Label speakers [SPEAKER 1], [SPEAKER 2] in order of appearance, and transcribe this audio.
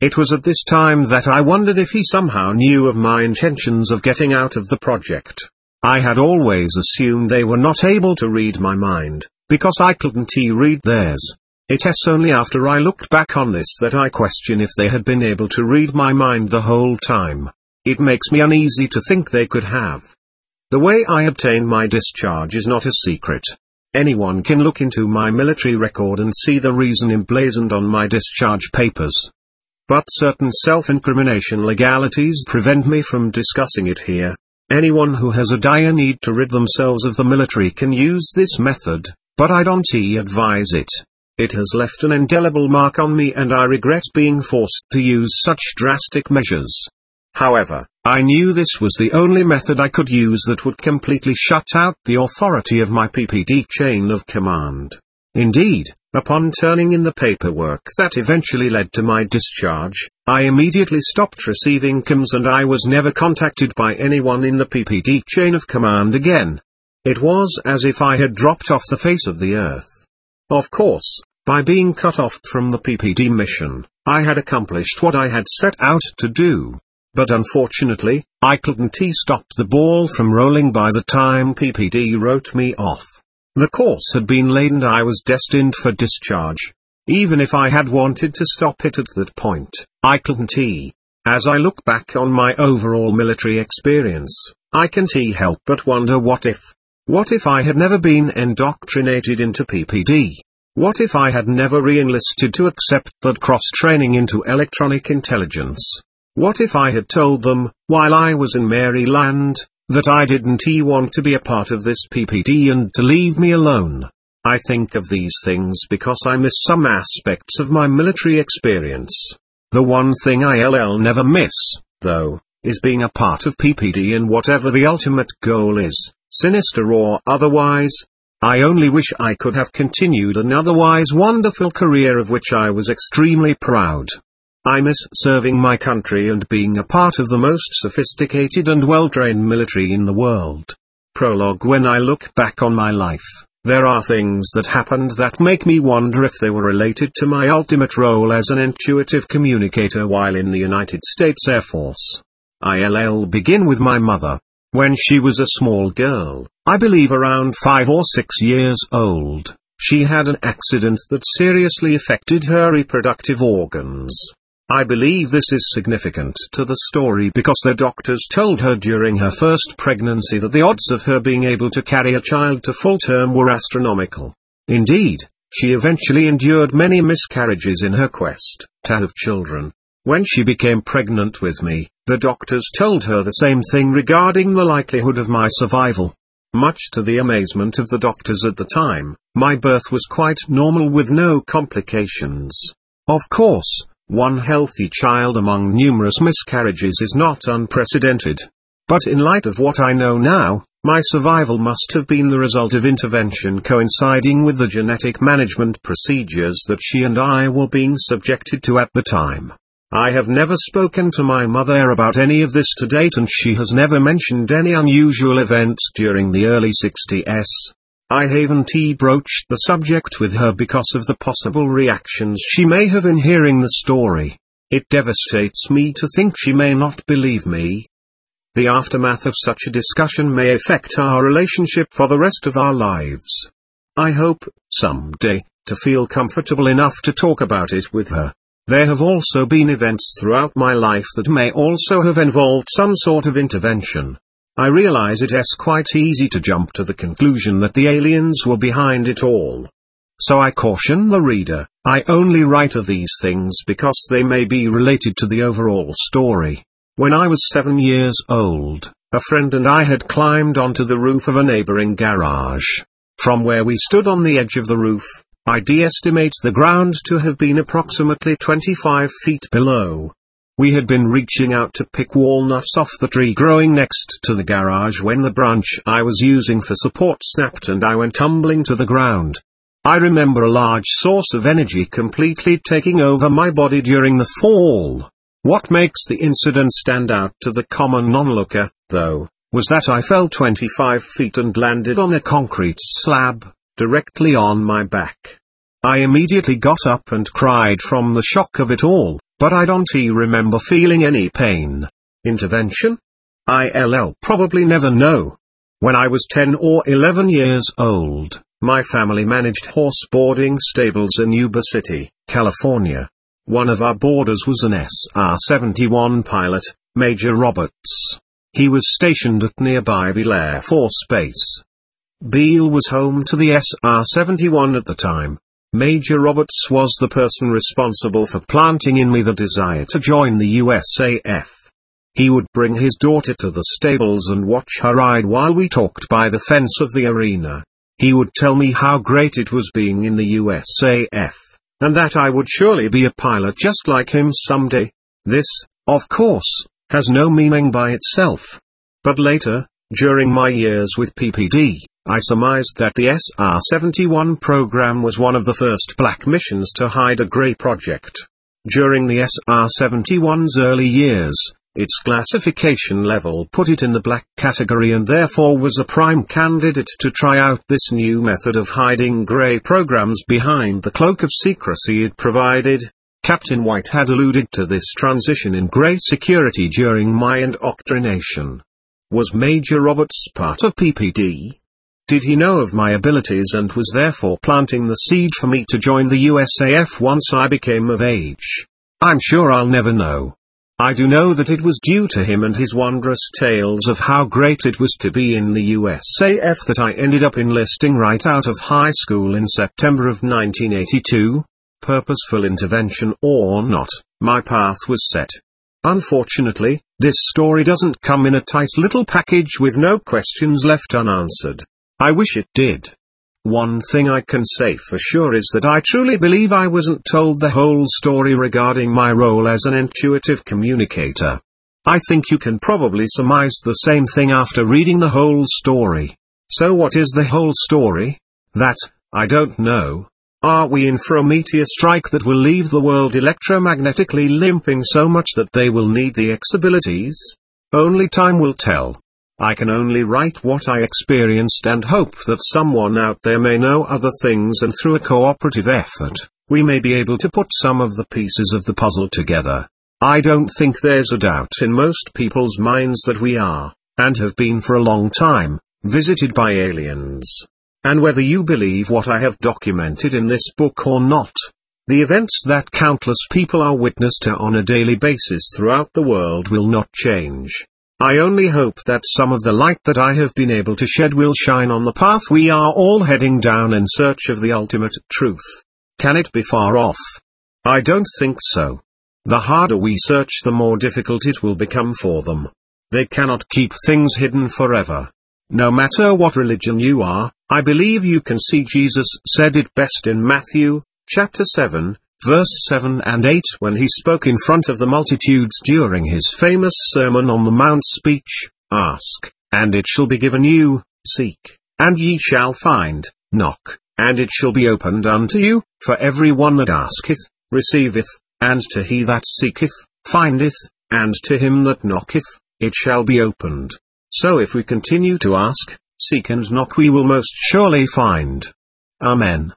[SPEAKER 1] It was at this time that I wondered if he somehow knew of my intentions of getting out of the project. I had always assumed they were not able to read my mind, because I couldn't read theirs. It's only after I looked back on this that I question if they had been able to read my mind the whole time. It makes me uneasy to think they could have. The way I obtained my discharge is not a secret. Anyone can look into my military record and see the reason emblazoned on my discharge papers. But certain self-incrimination legalities prevent me from discussing it here. Anyone who has a dire need to rid themselves of the military can use this method, but I don't advise it. It has left an indelible mark on me and I regret being forced to use such drastic measures. However, I knew this was the only method I could use that would completely shut out the authority of my PPD chain of command. Indeed, upon turning in the paperwork that eventually led to my discharge, I immediately stopped receiving comms and I was never contacted by anyone in the PPD chain of command again. It was as if I had dropped off the face of the earth. Of course, by being cut off from the PPD mission, I had accomplished what I had set out to do. But unfortunately, I couldn't stop the ball from rolling by the time PPD wrote me off. The course had been laid and I was destined for discharge. Even if I had wanted to stop it at that point, I couldn't. As I look back on my overall military experience, I can't help but wonder what if. What if I had never been indoctrinated into PPD? What if I had never re-enlisted to accept that cross-training into electronic intelligence? What if I had told them, while I was in Maryland, that I didn't want to be a part of this PPD and to leave me alone? I think of these things because I miss some aspects of my military experience. The one thing I'll never miss, though, is being a part of PPD and whatever the ultimate goal is, sinister or otherwise. I only wish I could have continued an otherwise wonderful career of which I was extremely proud. I miss serving my country and being a part of the most sophisticated and well-trained military in the world. Prologue. When I look back on my life, there are things that happened that make me wonder if they were related to my ultimate role as an intuitive communicator while in the United States Air Force. I'll begin with my mother. When she was a small girl, I believe around 5 or 6 years old, she had an accident that seriously affected her reproductive organs. I believe this is significant to the story because the doctors told her during her first pregnancy that the odds of her being able to carry a child to full term were astronomical. Indeed, she eventually endured many miscarriages in her quest to have children. When she became pregnant with me, the doctors told her the same thing regarding the likelihood of my survival. Much to the amazement of the doctors at the time, my birth was quite normal with no complications. Of course, one healthy child among numerous miscarriages is not unprecedented. But in light of what I know now, my survival must have been the result of intervention coinciding with the genetic management procedures that she and I were being subjected to at the time. I have never spoken to my mother about any of this to date and she has never mentioned any unusual events during the early 60s. I haven't broached the subject with her because of the possible reactions she may have in hearing the story. It devastates me to think she may not believe me. The aftermath of such a discussion may affect our relationship for the rest of our lives. I hope, someday, to feel comfortable enough to talk about it with her. There have also been events throughout my life that may also have involved some sort of intervention. I realize it's quite easy to jump to the conclusion that the aliens were behind it all. So I caution the reader, I only write of these things because they may be related to the overall story. When I was 7 years old, a friend and I had climbed onto the roof of a neighboring garage. From where we stood on the edge of the roof, I'd estimate the ground to have been approximately 25 feet below. We had been reaching out to pick walnuts off the tree growing next to the garage when the branch I was using for support snapped and I went tumbling to the ground. I remember a large source of energy completely taking over my body during the fall. What makes the incident stand out to the common onlooker, though, was that I fell 25 feet and landed on a concrete slab, directly on my back. I immediately got up and cried from the shock of it all, but I don't remember feeling any pain. Intervention? I'll probably never know. When I was 10 or 11 years old, my family managed horse boarding stables in Yuba City, California. One of our boarders was an SR-71 pilot, Major Roberts. He was stationed at nearby Beale Air Force Base. Beale was home to the SR-71 at the time. Major Roberts was the person responsible for planting in me the desire to join the USAF. He would bring his daughter to the stables and watch her ride while we talked by the fence of the arena. He would tell me how great it was being in the USAF, and that I would surely be a pilot just like him someday. This, of course, has no meaning by itself. But later, during my years with PPD, I surmised that the SR-71 program was one of the first black missions to hide a gray project. During the SR-71's early years, its classification level put it in the black category and therefore was a prime candidate to try out this new method of hiding gray programs behind the cloak of secrecy it provided. Captain White had alluded to this transition in gray security during my indoctrination. Was Major Roberts part of PPD? Did he know of my abilities and was therefore planting the seed for me to join the USAF once I became of age? I'm sure I'll never know. I do know that it was due to him and his wondrous tales of how great it was to be in the USAF that I ended up enlisting right out of high school in September of 1982. Purposeful intervention or not, my path was set. Unfortunately, this story doesn't come in a tight little package with no questions left unanswered. I wish it did. One thing I can say for sure is that I truly believe I wasn't told the whole story regarding my role as an intuitive communicator. I think you can probably surmise the same thing after reading the whole story. So what is the whole story? That, I don't know. Are we in for a meteor strike that will leave the world electromagnetically limping so much that they will need the X abilities? Only time will tell. I can only write what I experienced and hope that someone out there may know other things and through a cooperative effort, we may be able to put some of the pieces of the puzzle together. I don't think there's a doubt in most people's minds that we are, and have been for a long time, visited by aliens. And whether you believe what I have documented in this book or not, the events that countless people are witness to on a daily basis throughout the world will not change. I only hope that some of the light that I have been able to shed will shine on the path we are all heading down in search of the ultimate truth. Can it be far off? I don't think so. The harder we search, the more difficult it will become for them. They cannot keep things hidden forever. No matter what religion you are, I believe you can see Jesus said it best in Matthew, chapter 7, verse 7 and 8 when he spoke in front of the multitudes during his famous Sermon on the Mount speech, "Ask, and it shall be given you, seek, and ye shall find, knock, and it shall be opened unto you, for every one that asketh, receiveth, and to he that seeketh, findeth, and to him that knocketh, it shall be opened." So if we continue to ask, seek and knock, we will most surely find. Amen.